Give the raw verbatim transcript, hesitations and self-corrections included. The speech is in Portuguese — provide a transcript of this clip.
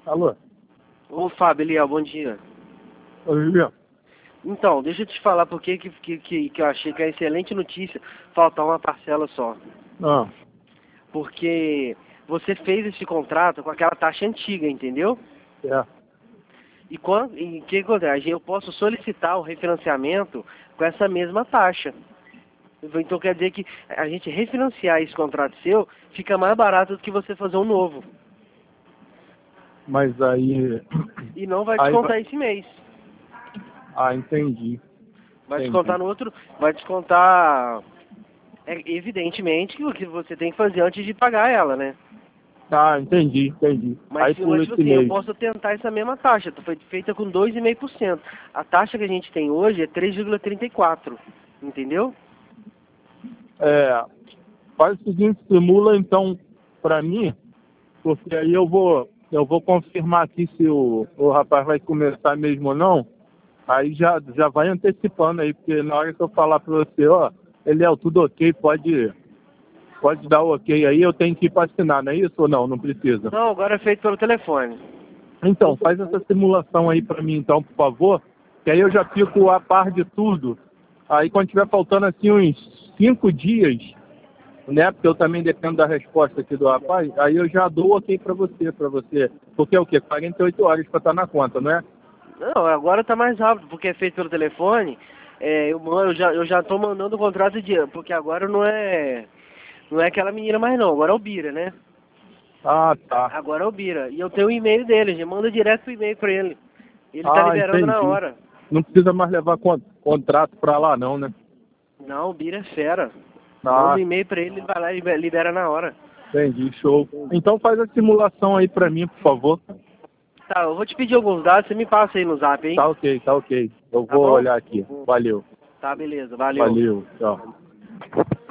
Alô? Ô, Fábio, Eliel, bom dia. Oi, Juliano. Então, deixa eu te falar por que, que, que, que eu achei que é excelente notícia faltar uma parcela só. Ah, Porque você fez esse contrato com aquela taxa antiga, entendeu? é. E quando, e o que acontece? Eu posso solicitar o refinanciamento com essa mesma taxa. Então quer dizer que a gente refinanciar esse contrato seu fica mais barato do que você fazer um novo. Mas aí... E não vai aí descontar vai... esse mês. Ah, entendi. Vai Entendi. descontar no outro. Vai descontar. É, evidentemente que o que você tem que fazer antes de pagar ela, né? Ah, entendi, entendi. Mas, Aí se- mas pula tipo esse assim, eu mês. posso tentar essa mesma taxa. Foi feita com dois vírgula cinco por cento. A taxa que a gente tem hoje é três vírgula trinta e quatro. Entendeu? É, faz o seguinte, simula então pra mim, porque aí eu vou, eu vou confirmar aqui se o, o rapaz vai começar mesmo ou não. Aí já, já vai antecipando aí, porque na hora que eu falar pra você, ó, ele é tudo ok, pode, pode dar o ok aí, eu tenho que ir pra assinar, não é isso ou não? Não precisa? Não, agora é feito pelo telefone. Então, faz essa simulação aí pra mim então, por favor, que aí eu já fico a par de tudo. Aí quando tiver faltando assim uns cinco dias, né, porque eu também dependo da resposta aqui do rapaz, aí eu já dou o ok pra você, pra você. Porque é o quê? quarenta e oito horas pra estar na conta, não é? Não, agora tá mais rápido, porque é feito pelo telefone. É, eu, mando- eu, já, eu já tô mandando o contrato de. Porque agora não é. Não é aquela menina mais não, agora é o Bira, né? Ah, tá. Agora é o Bira. E eu tenho o e-mail dele, já manda direto o e-mail pra ele. Ele tá Ah, liberando na entendi. hora. Não precisa mais levar con- contrato pra lá não, né? Não, o Bira é fera. Manda um Ah, e-mail pra ele, ele vai lá e libe- libera na hora. entendi, show. Então faz a simulação aí pra mim, por favor. Tá, eu vou te pedir alguns dados, você me passa aí no zap, hein? Tá ok, tá ok. Eu Tá vou bom? olhar aqui. Valeu, Tá, beleza, valeu. valeu, tchau.